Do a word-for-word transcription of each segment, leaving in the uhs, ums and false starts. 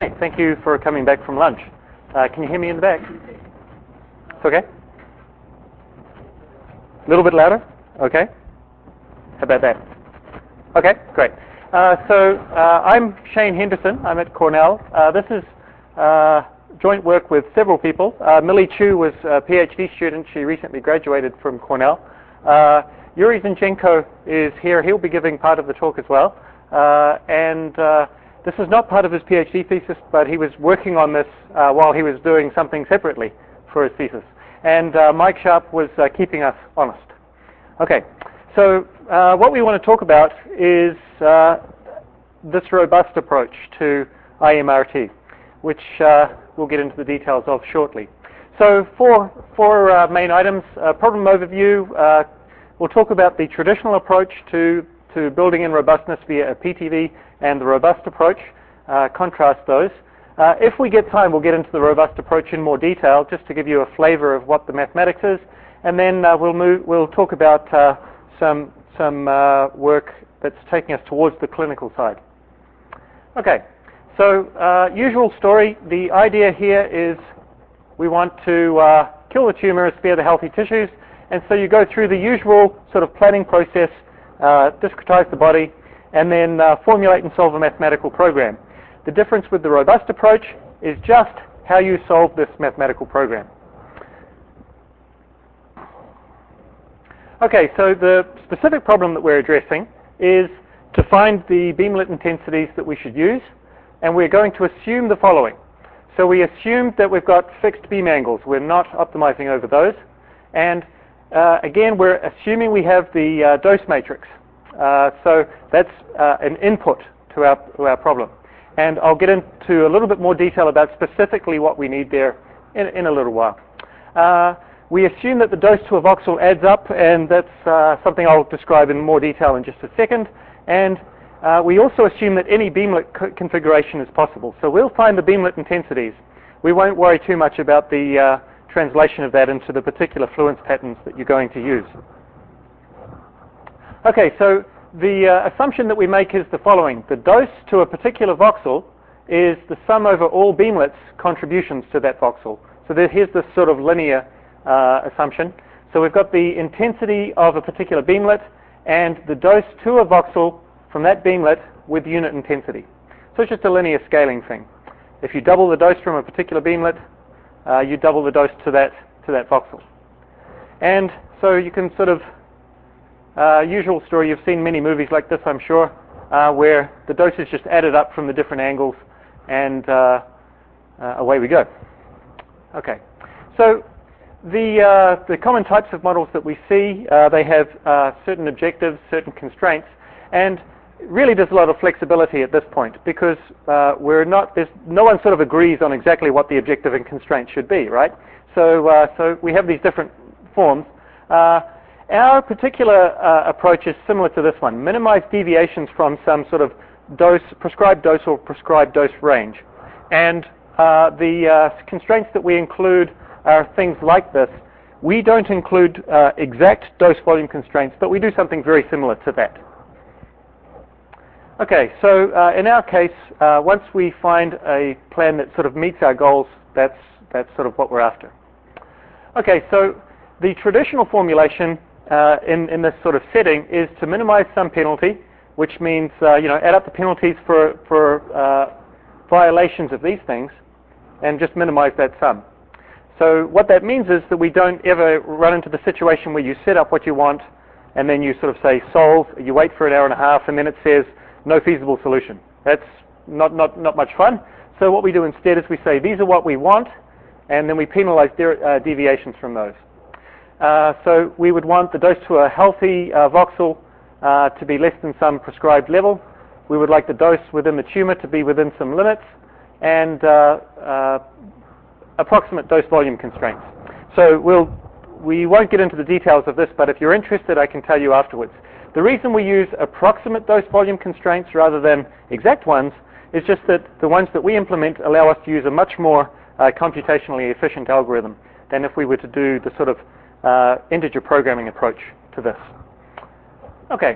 Hey, thank you for coming back from lunch. Uh, can you hear me in the back? It's okay? A little bit louder? Okay. How about that? Okay, great. Uh, so uh, I'm Shane Henderson. I'm at Cornell. Uh, this is uh, joint work with several people. Uh, Millie Chu was a PhD student. She recently graduated from Cornell. Uh, Yuri Zinchenko is here. He'll be giving part of the talk as well. Uh, and uh, this is not part of his PhD thesis, but he was working on this uh, while he was doing something separately for his thesis. And uh, Mike Sharp was uh, keeping us honest. Okay, so uh, what we want to talk about is uh, this robust approach to I M R T, which uh, we'll get into the details of shortly. So four, four uh, main items. Uh, problem overview. Uh, we'll talk about the traditional approach to, to building in robustness via a P T V and the robust approach, uh, contrast those. Uh, if we get time, we'll get into the robust approach in more detail, just to give you a flavor of what the mathematics is, and then uh, we'll move. We'll talk about uh, some some uh, work that's taking us towards the clinical side. Okay, so uh, usual story. The idea here is we want to uh, kill the tumor, spare the healthy tissues, and so you go through the usual sort of planning process, uh, discretize the body, and then uh, formulate and solve a mathematical program. The difference with the robust approach is just how you solve this mathematical program. Okay, so the specific problem that we're addressing is to find the beamlet intensities that we should use, and we're going to assume the following. So we assume that we've got fixed beam angles. We're not optimizing over those. And uh, again, we're assuming we have the uh, dose matrix. Uh, so that's uh, an input to our, to our problem. And I'll get into a little bit more detail about specifically what we need there in, in a little while. Uh, we assume that the dose to a voxel adds up, and that's uh, something I'll describe in more detail in just a second. And uh, we also assume that any beamlet co configuration is possible. So we'll find the beamlet intensities. We won't worry too much about the uh, translation of that into the particular fluence patterns that you're going to use. Okay, so the uh, assumption that we make is the following. The dose to a particular voxel is the sum over all beamlets' contributions to that voxel. So there, here's this sort of linear uh, assumption. So we've got the intensity of a particular beamlet and the dose to a voxel from that beamlet with unit intensity. So it's just a linear scaling thing. If you double the dose from a particular beamlet, uh, you double the dose to that, to that voxel. And so you can sort of Uh, usual story, you've seen many movies like this, I'm sure, uh, where the dose is just added up from the different angles, and uh, uh, away we go. Okay, so the, uh, the common types of models that we see, uh, they have uh, certain objectives, certain constraints, and really there's a lot of flexibility at this point, because uh, we're not, there's, no one sort of agrees on exactly what the objective and constraint should be, right? So, uh, so we have these different forms. Uh, Our particular uh, approach is similar to this one. Minimize deviations from some sort of dose, prescribed dose or prescribed dose range. And uh, the uh, constraints that we include are things like this. We don't include uh, exact dose volume constraints, but we do something very similar to that. Okay, so uh, in our case, uh, once we find a plan that sort of meets our goals, that's, that's sort of what we're after. Okay, so the traditional formulation Uh, in, in this sort of setting is to minimize some penalty, which means uh, you know, add up the penalties for, for uh, violations of these things and just minimize that sum. So what that means is that we don't ever run into the situation where you set up what you want and then you sort of say solve, you wait for an hour and a half, and then it says no feasible solution. That's not, not, not much fun. So what we do instead is we say these are what we want, and then we penalize de uh, deviations from those. Uh, so we would want the dose to a healthy uh, voxel uh, to be less than some prescribed level. We would like the dose within the tumor to be within some limits, and uh, uh, approximate dose volume constraints. So we'll, we won't get into the details of this, but if you're interested, I can tell you afterwards. The reason we use approximate dose volume constraints rather than exact ones is just that the ones that we implement allow us to use a much more uh, computationally efficient algorithm than if we were to do the sort of Uh, integer programming approach to this. Okay, so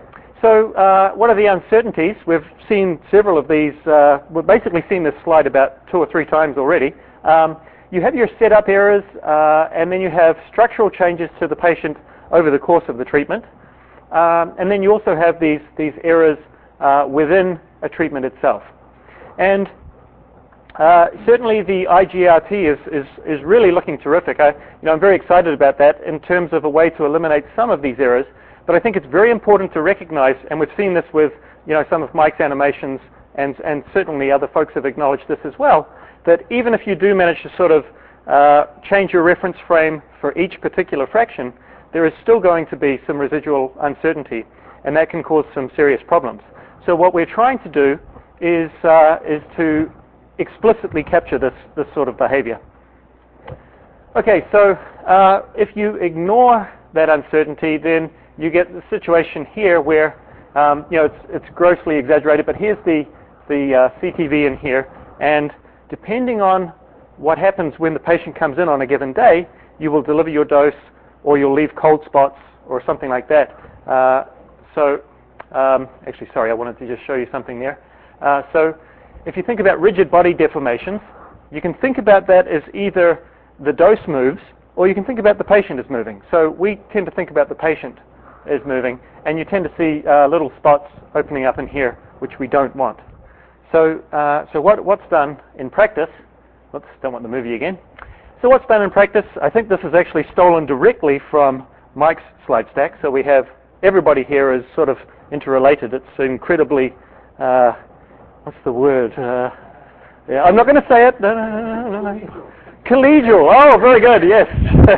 so uh, what are the uncertainties? We've seen several of these. Uh, we've basically seen this slide about two or three times already. Um, you have your setup errors, uh, and then you have structural changes to the patient over the course of the treatment. Um, and then you also have these, these errors uh, within a treatment itself. And uh, certainly the I G R T is, is, is really looking terrific. I, you know, I'm very excited about that in terms of a way to eliminate some of these errors. But I think it's very important to recognize, and we've seen this with you know, some of Mike's animations, and, and certainly other folks have acknowledged this as well, that even if you do manage to sort of uh, change your reference frame for each particular fraction, there is still going to be some residual uncertainty, and that can cause some serious problems. So what we're trying to do is, uh, is to explicitly capture this, this sort of behavior. Okay, so uh, if you ignore that uncertainty, then you get the situation here where um, you know, it's, it's grossly exaggerated, but here's the, the uh, C T V in here, and depending on what happens when the patient comes in on a given day, you will deliver your dose, or you'll leave cold spots, or something like that. Uh, so, um, actually, sorry, I wanted to just show you something there. Uh, so, if you think about rigid body deformations, you can think about that as either the dose moves, or you can think about the patient as moving. So, we tend to think about the patient as moving, and you tend to see uh, little spots opening up in here, which we don't want. So, uh, so what, what's done in practice, oops, don't want the movie again. So what's done in practice, I think this is actually stolen directly from Mike's slide stack. So we have everybody here is sort of interrelated. It's incredibly, uh, what's the word? Uh, yeah, I'm not going to say it. No, no, no, no, no. Collegial. Oh, very good. Yes.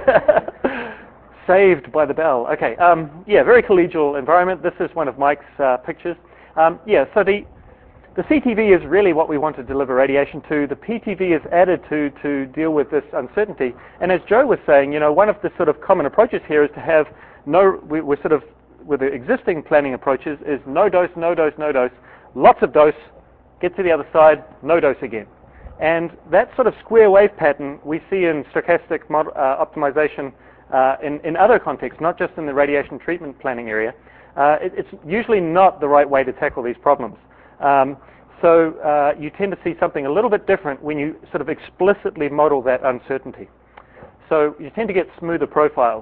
Saved by the bell. Okay. Um, yeah, very collegial environment. This is one of Mike's uh, pictures. Um, yeah. So the The C T V is really what we want to deliver radiation to. The P T V is added to to deal with this uncertainty. And as Joe was saying, you know, one of the sort of common approaches here is to have no, we, we're sort of, with the existing planning approaches, is no dose, no dose, no dose, lots of dose, get to the other side, no dose again. And that sort of square wave pattern we see in stochastic mod, uh, optimization uh, in, in other contexts, not just in the radiation treatment planning area. Uh, it, it's usually not the right way to tackle these problems. Um, so uh, you tend to see something a little bit different when you sort of explicitly model that uncertainty. So you tend to get smoother profiles.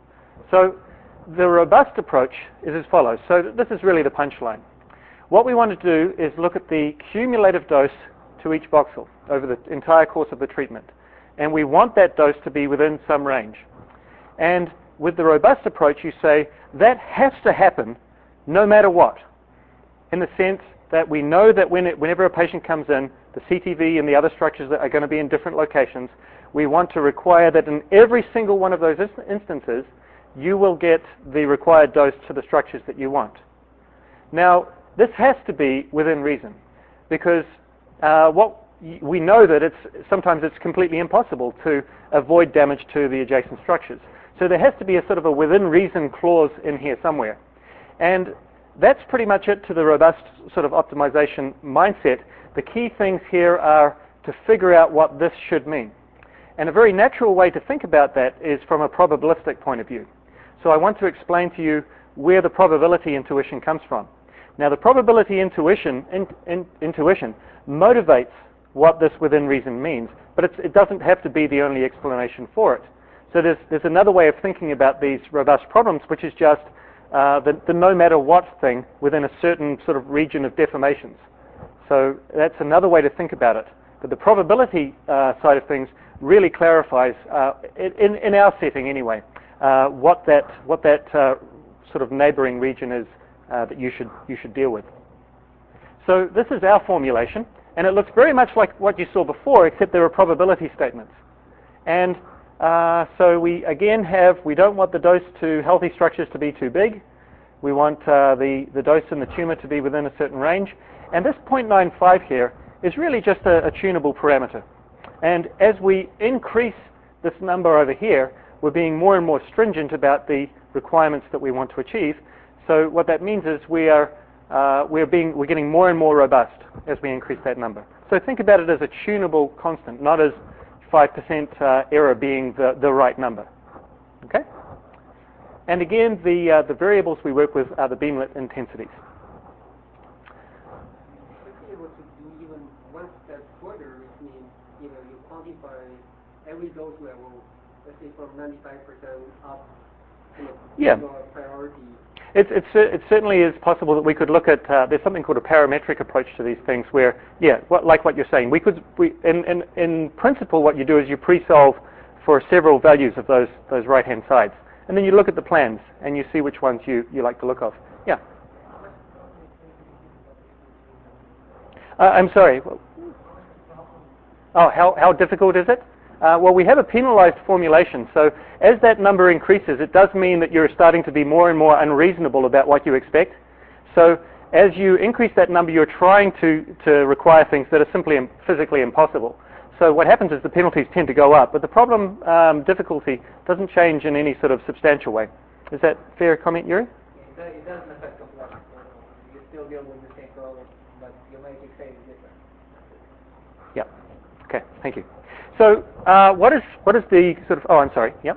So the robust approach is as follows. So this is really the punchline. What we want to do is look at the cumulative dose to each voxel over the entire course of the treatment. And we want that dose to be within some range. And with the robust approach, you say that has to happen no matter what, in the sense that we know that when it, whenever a patient comes in, the C T V and the other structures that are going to be in different locations, we want to require that in every single one of those instances, you will get the required dose to the structures that you want. Now, this has to be within reason, because uh, what we know that it's sometimes it's completely impossible to avoid damage to the adjacent structures. So there has to be a sort of a within reason clause in here somewhere. And that's pretty much it to the robust sort of optimization mindset. The key things here are to figure out what this should mean. And a very natural way to think about that is from a probabilistic point of view. So I want to explain to you where the probability intuition comes from. Now the probability intuition, in, in, intuition motivates what this within reason means, but it's, it doesn't have to be the only explanation for it. So there's, there's another way of thinking about these robust problems, which is just uh, the, the no matter what thing within a certain sort of region of deformations. So that's another way to think about it. But the probability uh, side of things really clarifies, uh, in, in our setting anyway, uh, what that, what that uh, sort of neighboring region is uh, that you should, you should deal with. So this is our formulation, and it looks very much like what you saw before, except there are probability statements. And uh, so we again have, we don't want the dose to healthy structures to be too big. We want uh, the, the dose in the tumor to be within a certain range. And this zero point nine five here is really just a, a tunable parameter. And as we increase this number over here, we're being more and more stringent about the requirements that we want to achieve. So what that means is we are uh, we're being we're getting more and more robust as we increase that number. So think about it as a tunable constant, not as five percent uh, error being the, the right number. Okay? And again, the, uh, the variables we work with are the beamlet intensities. Should be able to do even one step further, which means you know you quantify every dose level, let's say from ninety-five percent up to yeah. your priority. It's, it's, it certainly is possible that we could look at, uh, there's something called a parametric approach to these things where, yeah, what, like what you're saying, we could, we, in, in, in principle what you do is you pre-solve for several values of those, those right-hand sides. And then you look at the plans and you see which ones you, you like the look of. Yeah? Uh, I'm sorry. Oh, how, how difficult is it? Uh, well, we have a penalized formulation, so as that number increases, it does mean that you're starting to be more and more unreasonable about what you expect. So as you increase that number, you're trying to, to require things that are simply physically impossible. So what happens is the penalties tend to go up, but the problem um, difficulty doesn't change in any sort of substantial way. Is that a fair comment, Yuri? Yeah, it doesn't affect complexity. You still deal with the same problem, but you make it phase different. Yeah. Okay, thank you. So uh, what is what is the sort of, oh, I'm sorry, yeah?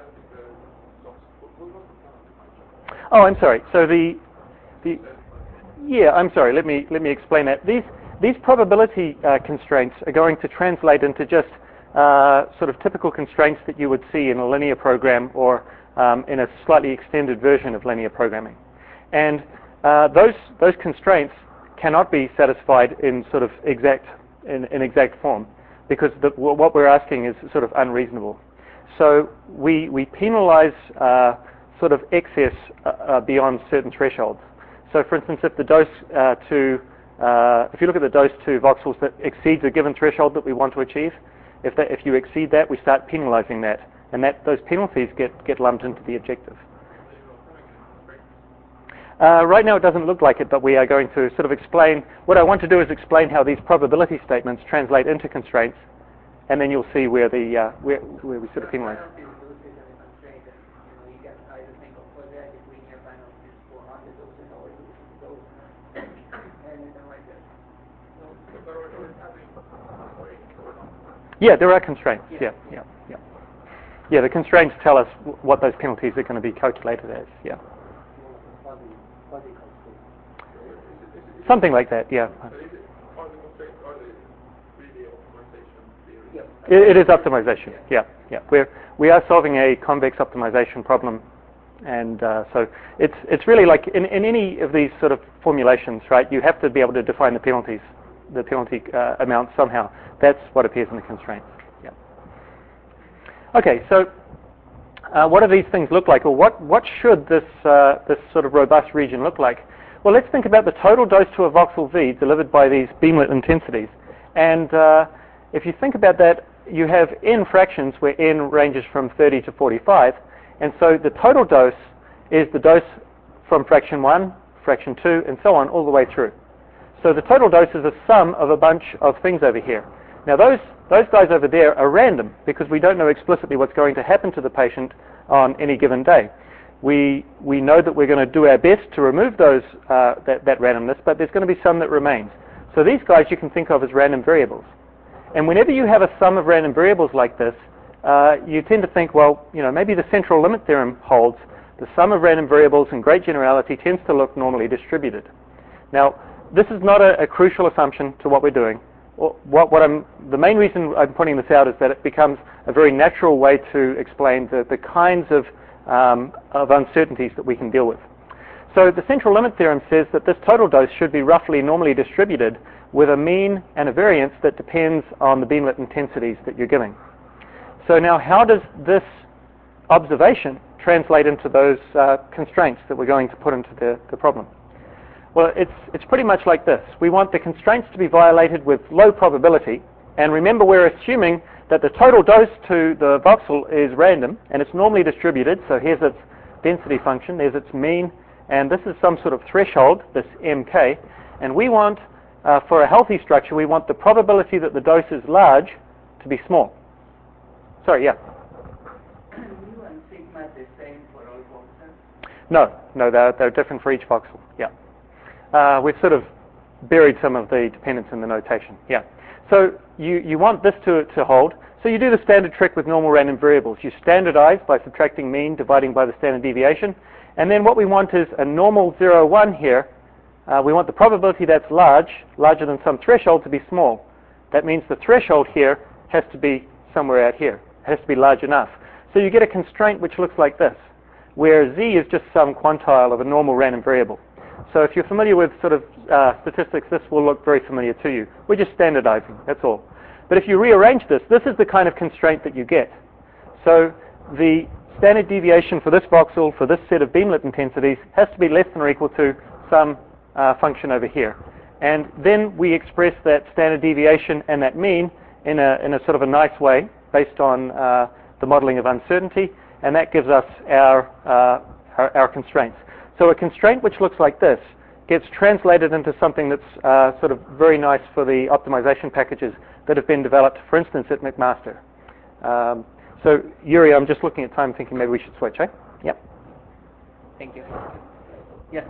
Oh, I'm sorry. So the, the yeah, I'm sorry, let me, let me explain that. These, these probability uh, constraints are going to translate into just uh, sort of typical constraints that you would see in a linear program or um, in a slightly extended version of linear programming. And uh, those, those constraints cannot be satisfied in sort of exact, in, in exact form, because the, what we're asking is sort of unreasonable. So we, we penalize uh, sort of excess uh, uh, beyond certain thresholds. So for instance, if the dose uh, to, uh, if you look at the dose to voxels that exceeds a given threshold that we want to achieve, if, that, if you exceed that, we start penalizing that, and that those penalties get, get lumped into the objective. Uh, right now it doesn't look like it, but we are going to sort of explain, what I want to do is explain how these probability statements translate into constraints, and then you'll see where the uh, where, where we sort of penalize. Yeah, there are constraints. Yeah, yeah, yeah. Yeah, the constraints tell us w what those penalties are going to be calculated as. Yeah. Something like that, yeah. It, it is optimization, yeah, yeah. We're, we are solving a convex optimization problem, and uh, so it's it's really like in, in any of these sort of formulations, right? You have to be able to define the penalties, the penalty uh, amount somehow. That's what appears in the constraints. Yeah. Okay, so uh, what do these things look like, or what what should this uh, this sort of robust region look like? Well, let's think about the total dose to a voxel V delivered by these beamlet intensities. And uh, if you think about that, you have n fractions where n ranges from thirty to forty-five. And so the total dose is the dose from fraction one, fraction two, and so on, all the way through. So the total dose is a sum of a bunch of things over here. Now those, those guys over there are random because we don't know explicitly what's going to happen to the patient on any given day. We, we know that we're going to do our best to remove those, uh, that, that randomness, but there's going to be some that remains. So these guys you can think of as random variables. And whenever you have a sum of random variables like this, uh, you tend to think, well, you know, maybe the central limit theorem holds. The sum of random variables in great generality tends to look normally distributed. Now, this is not a, a crucial assumption to what we're doing. What, what I'm, the main reason I'm pointing this out is that it becomes a very natural way to explain the, the kinds of Um, of uncertainties that we can deal with. So the central limit theorem says that this total dose should be roughly normally distributed with a mean and a variance that depends on the beamlet intensities that you're giving. So now how does this observation translate into those uh, constraints that we're going to put into the, the problem? Well, it's, it's pretty much like this. We want the constraints to be violated with low probability, and remember we're assuming that the total dose to the voxel is random, and it's normally distributed, so here's its density function, there's its mean, and this is some sort of threshold, this M K, and we want, uh, for a healthy structure, we want the probability that the dose is large to be small. Sorry, yeah? Mu and sigma the same for all voxels? No, no, they're, they're different for each voxel, yeah. Uh, we've sort of buried some of the dependence in the notation, yeah. So you, you want this to, to hold. So you do the standard trick with normal random variables. You standardize by subtracting mean, dividing by the standard deviation. And then what we want is a normal zero, one here. Uh, we want the probability that's large, larger than some threshold, to be small. That means the threshold here has to be somewhere out here. It has to be large enough. So you get a constraint which looks like this, where z is just some quantile of a normal random variable. So if you're familiar with sort of uh, statistics, this will look very familiar to you. We're just standardizing, that's all. But if you rearrange this, this is the kind of constraint that you get. So the standard deviation for this voxel, for this set of beamlet intensities, has to be less than or equal to some uh, function over here. And then we express that standard deviation and that mean in a, in a sort of a nice way based on uh, the modeling of uncertainty, and that gives us our, uh, our, our constraints. So a constraint which looks like this gets translated into something that's uh, sort of very nice for the optimization packages that have been developed, for instance, at McMaster. Um, so, Yuri, I'm just looking at time thinking maybe we should switch, eh? Yep. Thank you. Yes?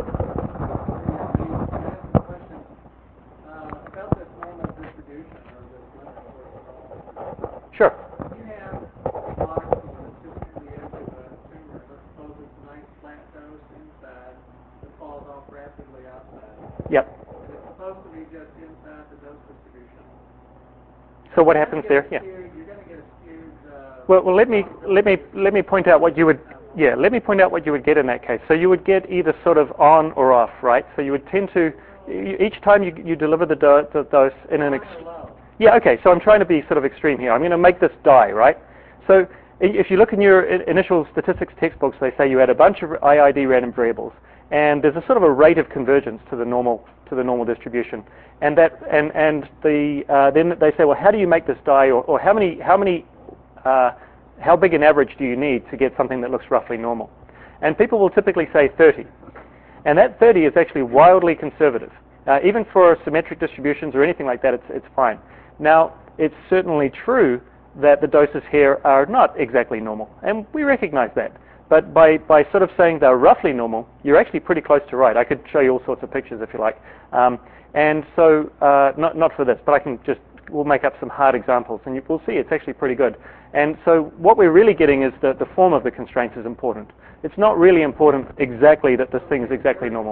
Sure. You have a box that's just at the edge of a tumor. Let's suppose it's a nice flat dose inside that falls off rapidly outside. Yep. And it's supposed to be just inside the dose distribution. So what happens there? Yeah. Skewed, you're going to get a skewed. Uh, well, well, let me let me let me point out what you would. Yeah, let me point out what you would get in that case. So you would get either sort of on or off, right? So you would tend to each time you you deliver the, do, the dose in an. Ex- Yeah, okay, so I'm trying to be sort of extreme here. I'm going to make this die, right? So if you look in your initial statistics textbooks, they say you add a bunch of I I D random variables, and there's a sort of a rate of convergence to the normal to the normal distribution. And that and and the uh, then they say, well, how do you make this die, or, or how many how many uh, how big an average do you need to get something that looks roughly normal? And people will typically say thirty, and that thirty is actually wildly conservative. Uh, even for symmetric distributions or anything like that, it's it's fine. Now, it's certainly true that the doses here are not exactly normal, and we recognize that. But by, by sort of saying they're roughly normal, you're actually pretty close to right. I could show you all sorts of pictures if you like. Um, and so, uh, not, not for this, but I can just, we'll make up some hard examples, and you will see it's actually pretty good. And so what we're really getting is that the form of the constraints is important. It's not really important exactly that this thing is exactly normal.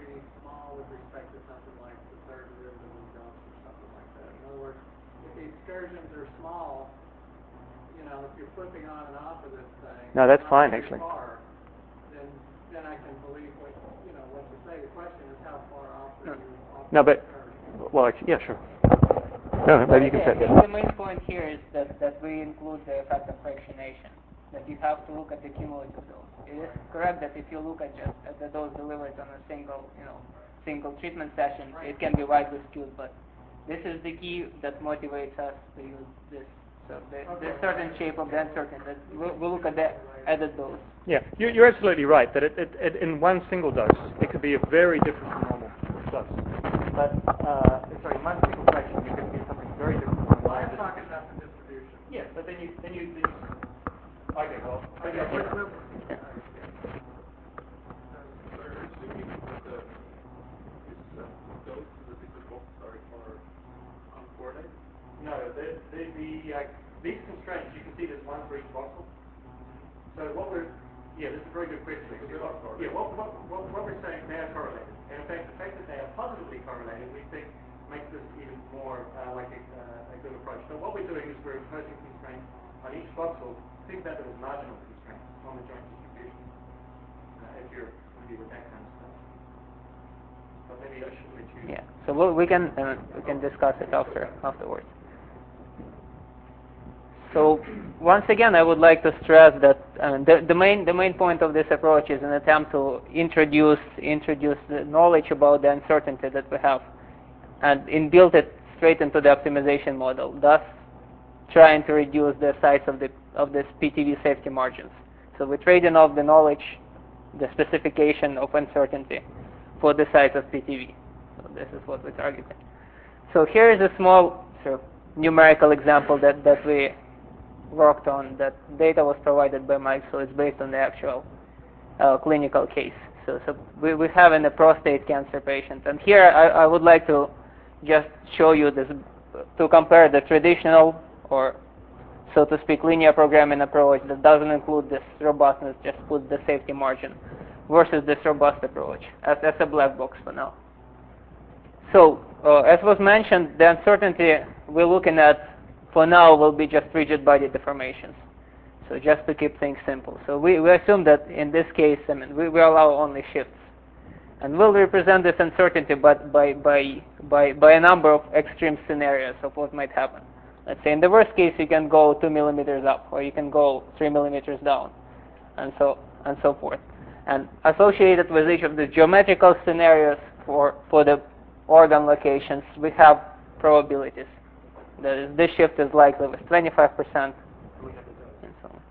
Excursions are small, you know, if you're flipping on and off of this thing. No, that's fine, actually. Far, then, then I can believe what, you know, what you say. The question is how far off are you off No, but, well, yeah, sure. No, maybe you can say that. The main point here is that, that we include the effect of fractionation, that you have to look at the cumulative dose. It is correct that if you look at just at the dose delivered on a single, you know, single treatment session, it can be widely skewed, but this is the key that motivates us to use this. So the, the certain shape of the uncertain, that we'll, we'll look at the added dose. Yeah, you're, you're absolutely right that it, it, it, in one single dose, it could be a very different from normal dose. But, uh, sorry, in one single fraction, you can get something very different from normal. I'm talking about the distribution. Yeah, but then you, then you, then you okay, well, okay, okay. we're, we're, No, the, the, the, uh, these constraints, you can see there's one for each voxel. So what we're, yeah, this is a very good question. What, yeah, what, what, what, what we're saying, they are correlated. And in fact, the fact that they are positively correlated, we think, makes this even more uh, like a, uh, a good approach. So what we're doing is we're imposing constraints on each voxel. Think about them as marginal constraints on the joint distribution, uh, if you're familiar with that kind of stuff. But maybe I should let you... Yeah, so we'll, we can uh, we can discuss it after afterwards. So once again, I would like to stress that uh, the, the main the main point of this approach is an attempt to introduce introduce the knowledge about the uncertainty that we have, and inbuild it straight into the optimization model, thus trying to reduce the size of the of this P T V safety margins. So we're trading off the knowledge, the specification of uncertainty, for the size of P T V. So this is what we're targeting. So here is a small sort of numerical example that that we worked on. That data was provided by Mike, so it's based on the actual uh, clinical case. So, so we, we have in a prostate cancer patient, and here I, I would like to just show you this to compare the traditional or so to speak, linear programming approach that doesn't include this robustness, just put the safety margin, versus this robust approach as, as a black box for now. So, uh, as was mentioned, the uncertainty we're looking at for now will be just rigid body deformations. So just to keep things simple. So we, we assume that in this case, I mean, we, we allow only shifts. And we'll represent this uncertainty but by, by, by, by a number of extreme scenarios of what might happen. Let's say in the worst case, you can go two millimeters up, or you can go three millimeters down, and so, and so forth. And associated with each of the geometrical scenarios for, for the organ locations, we have probabilities. That is, this shift is likely with twenty-five percent. And so on.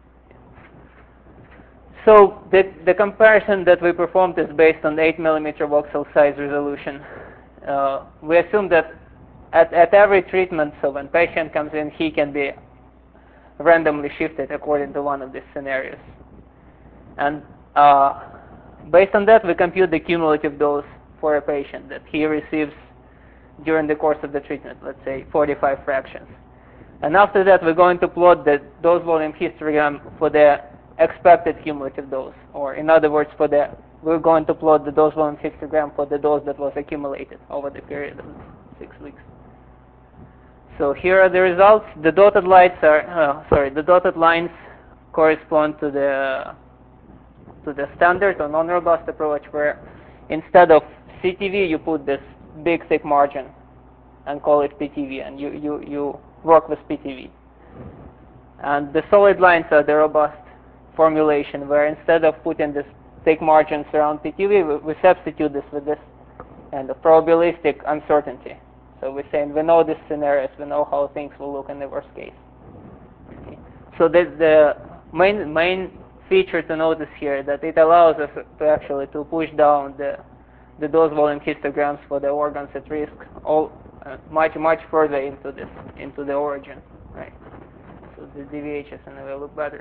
So the, the comparison that we performed is based on eight millimeter voxel size resolution. Uh, we assume that at, at every treatment, so when patient comes in, he can be randomly shifted according to one of these scenarios. And uh, based on that, we compute the cumulative dose for a patient that he receives during the course of the treatment, let's say forty-five fractions. And after that, we're going to plot the dose volume histogram for the expected cumulative dose, or in other words, for the we're going to plot the dose volume histogram for the dose that was accumulated over the period of six weeks. So here are the results. The dotted lines are uh, sorry, the dotted lines correspond to the to the standard or non-robust approach, where instead of C T V, you put this big thick margin and call it P T V, and you, you, you work with P T V. And the solid lines are the robust formulation, where instead of putting this thick margins around P T V, we, we substitute this with this kind of probabilistic uncertainty. So we're saying we know these scenarios, we know how things will look in the worst case. Okay. So the, the main main feature to notice here that it allows us to actually to push down the the dose volume histograms for the organs at risk all uh, much much further into this into the origin, right? So the D V Hs and will look better.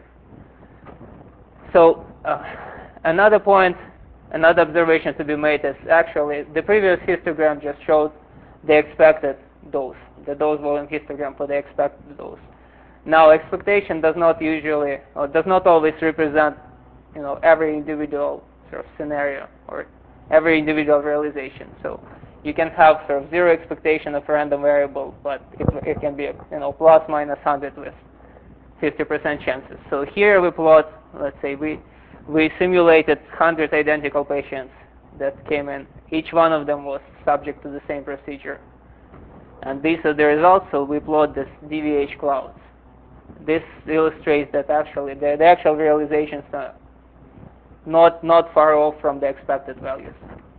So uh, another point, another observation to be made is actually the previous histogram just showed the expected dose, the dose volume histogram for the expected dose. Now, expectation does not usually, or does not always represent, you know, every individual sort of scenario or every individual realization. So you can have sort of zero expectation of a random variable, but it, it can be, you know, plus minus one hundred with fifty percent chances. So here we plot, let's say we we simulated one hundred identical patients that came in. Each one of them was subject to the same procedure. And these are the results, so we plot this D V H clouds. This illustrates that actually the, the actual realizations are not not far off from the expected values.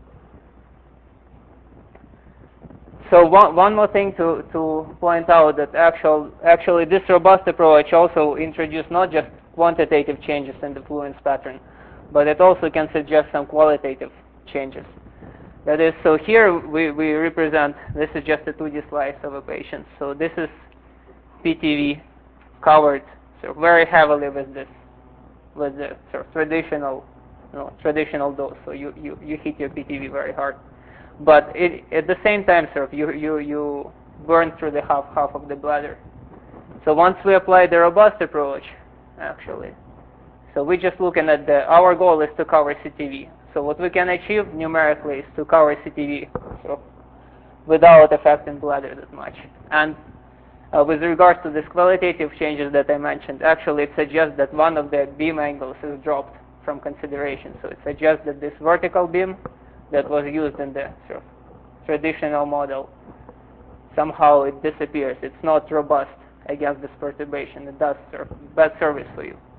So one, one more thing to, to point out, that actual, actually this robust approach also introduced not just quantitative changes in the fluence pattern, but it also can suggest some qualitative changes. That is, so here we, we represent, this is just a two D slice of a patient. So this is P T V covered so very heavily with this, with the sort of traditional, you know, traditional dose. So you, you, you hit your P T V very hard. But it, at the same time, sort of, you, you, you burn through the half, half of the bladder. So once we apply the robust approach, actually, so we're just looking at the, our goal is to cover C T V. So what we can achieve numerically is to cover C T V so without affecting bladder that much. And uh, with regards to these qualitative changes that I mentioned, actually it suggests that one of the beam angles is dropped from consideration. So it suggests that this vertical beam that was used in the sort of traditional model, somehow it disappears. It's not robust against this perturbation. It does sort of bad service for you.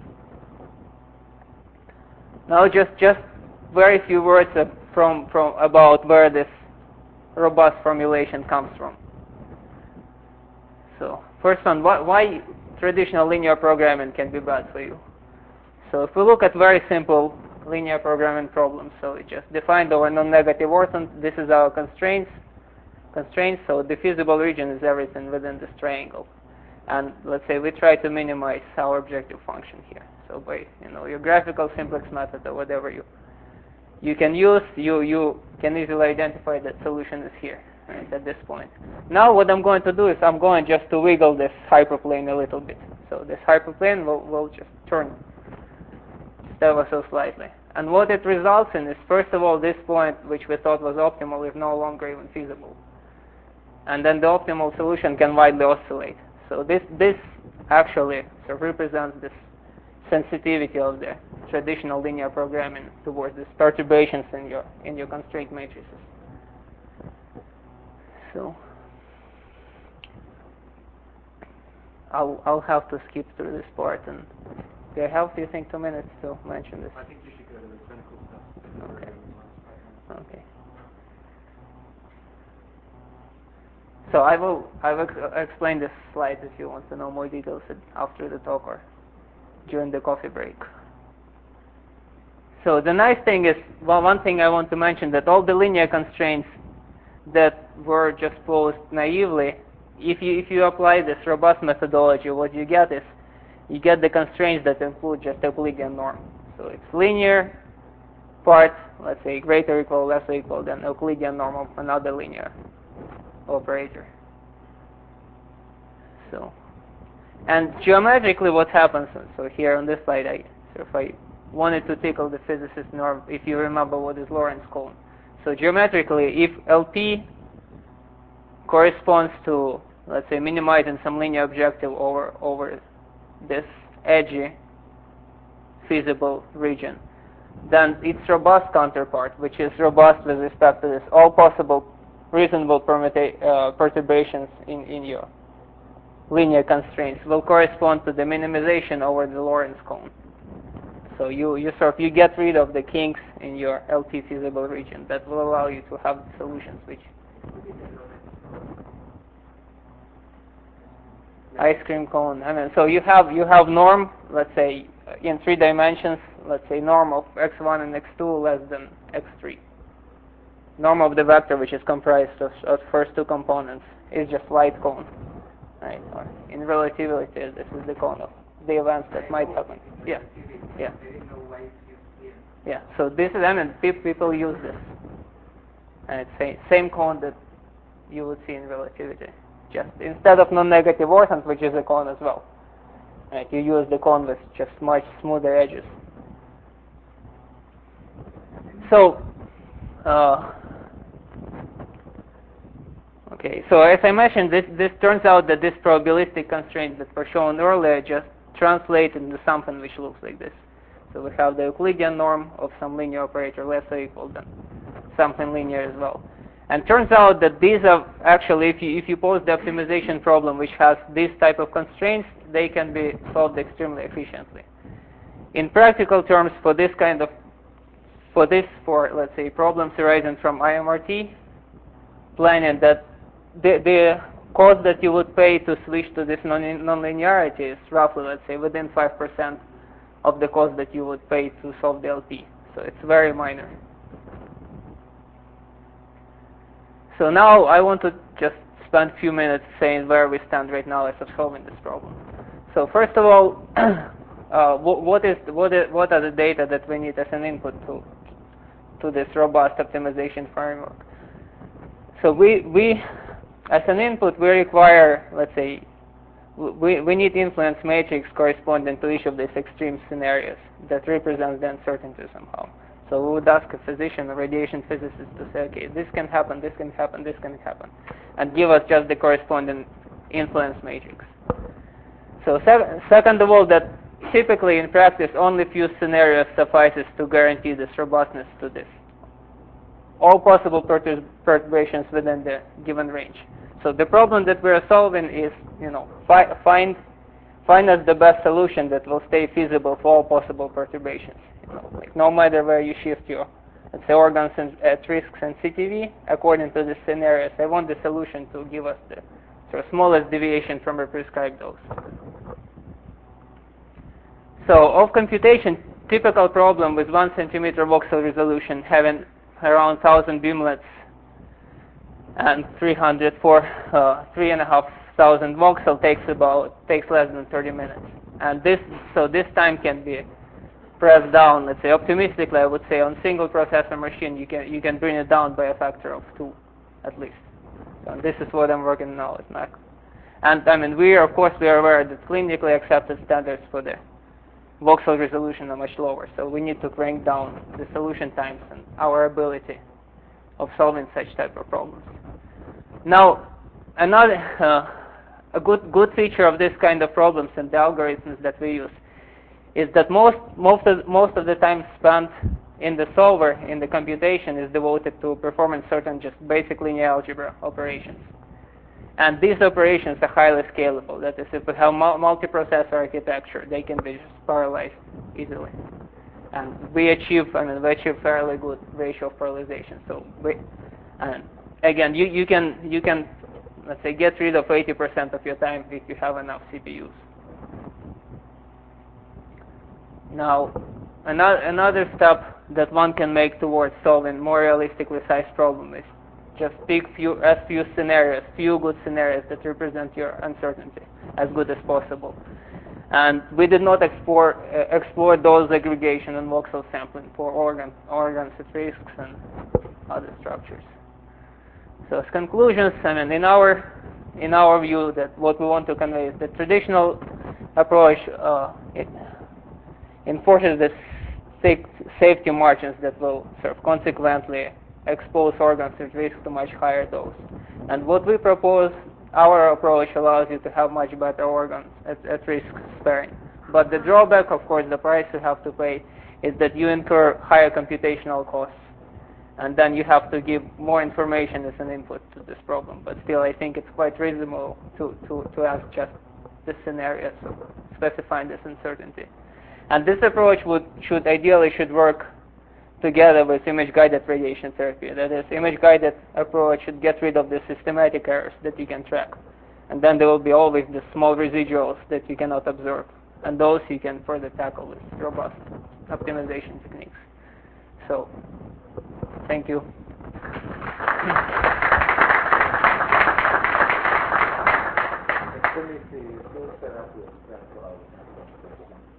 Now just just very few words from from about where this robust formulation comes from. So first one, why, why traditional linear programming can be bad for you. So if we look at very simple linear programming problems, so we just defined our non-negative orthon. This is our constraints. Constraints. So the feasible region is everything within this triangle. And let's say we try to minimize our objective function here. So by, you know, your graphical simplex method or whatever you you can use, you you can easily identify that solution is here, right, at this point. Now what I'm going to do is I'm going just to wiggle this hyperplane a little bit. So So this hyperplane will, will just turn just ever so slightly. And what it results in is, first of all, this point, which we thought was optimal, is no longer even feasible. And then the optimal solution can widely oscillate. So this this actually sort of represents this sensitivity of the traditional linear programming towards these perturbations in your in your constraint matrices. So I'll I'll have to skip through this part. And do I have, do you think, two minutes to mention this? I think you should go to the clinical stuff. Okay. Okay. So I will I will ex- explain this slide if you want to know more details after the talk or during the coffee break. So the nice thing is, well, one thing I want to mention, that all the linear constraints that were just posed naively, if you if you apply this robust methodology, what you get is you get the constraints that include just Euclidean norm. So it's linear part, let's say greater or equal, less or equal than Euclidean norm of another linear operator. So, and geometrically what happens, so here on this slide, I, so if I wanted to tickle the physicist norm, if you remember what is Lorentz cone. So geometrically, if L P corresponds to, let's say, minimizing some linear objective over over this edgy feasible region, then its robust counterpart, which is robust with respect to this all possible reasonable permuta- uh, perturbations in, in your linear constraints, will correspond to the minimization over the Lorentz cone. So you, you sort of you get rid of the kinks in your L T feasible region. That will allow you to have solutions which ice cream cone. I mean, so you have you have norm, let's say in three dimensions, let's say norm of x one and x two less than x three. Norm of the vector, which is comprised of, of first two components, is just light cone, right? Or in relativity, this is the cone of the events that might happen. Yeah, yeah, yeah. So this is, I mean, people use this, and it's the same cone that you would see in relativity. Just instead of non-negative orthons, which is a cone as well, right? You use the cone with just much smoother edges. So. Uh, Okay, so as I mentioned, this, this turns out that these probabilistic constraints that were shown earlier just translate into something which looks like this. So we have the Euclidean norm of some linear operator less or equal than something linear as well. And turns out that these are actually, if you, if you pose the optimization problem which has these type of constraints, they can be solved extremely efficiently. In practical terms, for this kind of, for this, for let's say problems arising from I M R T planning, that The, the cost that you would pay to switch to this non nonlinearity is roughly, let's say, within five percent of the cost that you would pay to solve the L P. So it's very minor. So now I want to just spend a few minutes saying where we stand right now as of solving this problem. So first of all, uh, what, what is what is what are the data that we need as an input to to this robust optimization framework? So we we as an input, we require, let's say, we, we need influence matrix corresponding to each of these extreme scenarios that represents the uncertainty somehow. So we would ask a physician, a radiation physicist, to say, okay, this can happen, this can happen, this can happen, and give us just the corresponding influence matrix. So se- second of all, that typically in practice, only few scenarios suffices to guarantee this robustness to this. All possible pertur- perturbations within the given range. So the problem that we are solving is, you know, fi- find find us the best solution that will stay feasible for all possible perturbations. You know, like no matter where you shift your, let's say, organs in, at risk sensitivity, according to the scenarios, I want the solution to give us the sort of smallest deviation from a prescribed dose. So of computation, typical problem with one centimeter voxel resolution having around one thousand beamlets and three hundred for uh, three and a half thousand voxel takes about takes less than thirty minutes, and this so this time can be pressed down. Let's say optimistically, I would say on single processor machine you can you can bring it down by a factor of two, at least. So this is what I'm working now at Mac. And I mean, we are, of course, we are aware that clinically accepted standards for the voxel resolution are much lower. So we need to crank down the solution times and our ability of solving such type of problems. Now, another uh, a good good feature of this kind of problems and the algorithms that we use is that most most of most of the time spent in the solver in the computation is devoted to performing certain just basic linear algebra operations. And these operations are highly scalable. That is, if we have multiprocessor architecture, they can be just parallelized easily. And we achieve, I mean, we achieve fairly good ratio of parallelization. So, we, and again, you, you can you can let's say get rid of eighty percent of your time if you have enough C P Us. Now, another another step that one can make towards solving more realistically sized problem is just pick few as few scenarios, few good scenarios that represent your uncertainty as good as possible. And we did not explore uh, explore those aggregation and voxel sampling for organ organs at risks and other structures. So as conclusions, I mean, in our in our view, that what we want to convey is that traditional approach uh, it enforces the safety margins that will sort of consequently expose organs at risk to much higher dose. And what we propose, our approach allows you to have much better organs at, at risk sparing. But the drawback, of course, the price you have to pay is that you incur higher computational costs. And then you have to give more information as an input to this problem. But still, I think it's quite reasonable to, to, to ask just this scenario, so specifying this uncertainty. And this approach would should ideally should work together with image-guided radiation therapy. That is, image-guided approach should get rid of the systematic errors that you can track. And then there will be always the small residuals that you cannot observe. And those you can further tackle with robust optimization techniques. So, thank you. Let me see, who's set up with that?